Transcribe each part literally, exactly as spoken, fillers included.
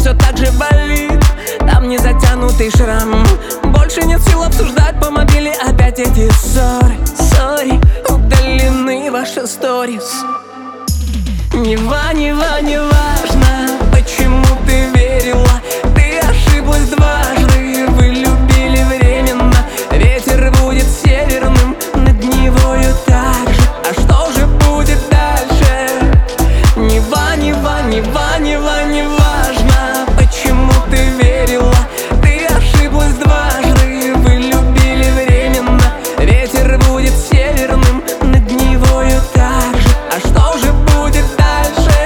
все так же болит, там не затянутый шрам. Больше нет сил обсуждать по мобиле опять эти ссоры. Сори, удалены ваши сторис. Нева, нева, не важно, почему ты верила. Ты ошиблась дважды, вы любили временно. Ветер будет северным, над Невою так же. А что же будет дальше? Нева, нева, нева, нева, не важно, почему ты верила. Ты ошиблась дважды, вы любили временно. Ветер будет северным, над Невою так же. А что же будет дальше?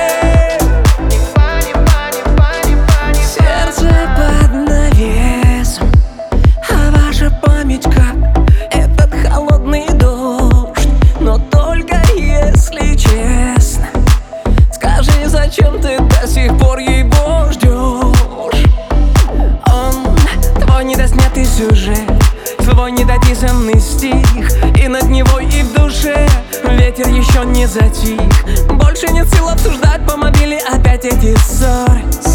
Сердце под навесом, а ваша память как этот холодный дождь. Но только если честно, скажи, зачем ты до сих пор его ждешь? Он твой недоснятый сюжет, твой недописанный стих, и над Невой, и в душе ветер еще не затих. Больше нет сил обсуждать по мобиле опять эти ссоры.